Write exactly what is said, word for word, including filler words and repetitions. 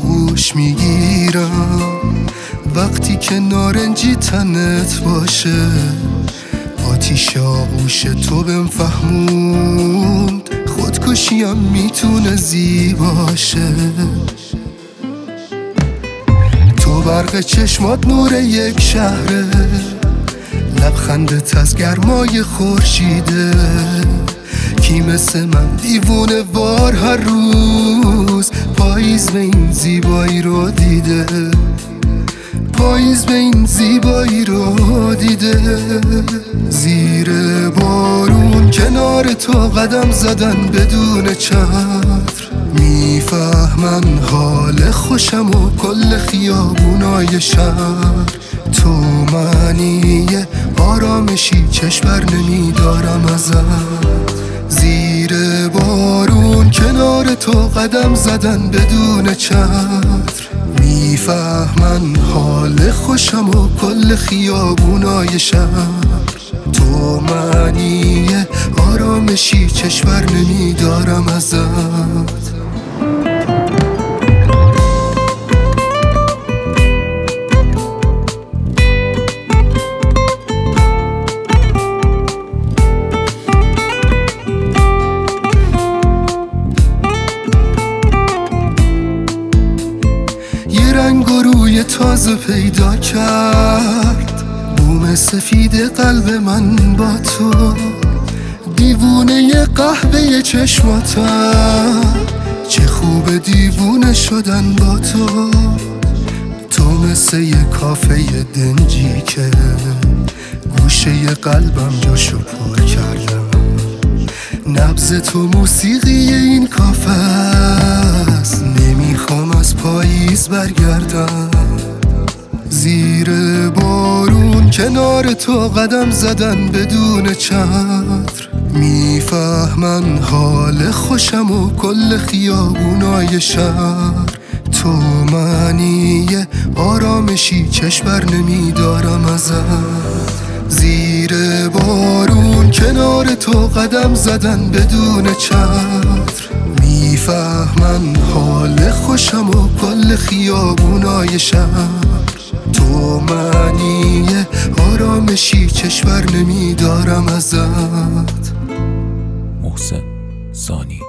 آغوش میگیرم وقتی که نارنجی تنت باشه. آتیش آغوش تو بهم فهموند خودکشیم میتونه زیباشه. تو برق چشمات نور یک شهره، لبخندت از گرمای خورشیده. کی مثل من دیوونه وار هر روز پاییز به این زیبایی رو دیده، پاییز به این زیبایی رو دیده. زیر بارون کنار تو قدم زدن بدون چتر، میفهمن حال خوشم و کل خیابونای شهر. تو معنی آرامشی چشم بر نمیدارم ازت. زیر بارون کنار تو قدم زدن بدون چتر، میفهمن حال خوشم و کل خیابونای شهر. تو معنی آرامشی چشم بر نمیدارم ازت. رنگ و روی تازه پیدا کرد بوم سفید قلب من با تو. دیوونه قهوه چشماتم، چه خوب دیوونه شدن با تو. تو مثل یه کافه دنجی که گوشه قلبم جاشو پر کردم. نبض تو موسیقی این کافه است، نمیخوام از پاییز برگردم. زیر بارون کنار تو قدم زدن بدون چتر، میفهمن حال خوشم و کل خیابونای شهر. تو معنی آرامشی چشم بر نمیدارم ازت. زیر بارون کنار تو قدم زدن بدون چتر، میفهمن حال خوشم و کل خیابونای شهر. تو معنی آرامشی چشم بر نمیدارم ازت. محسن ثانی.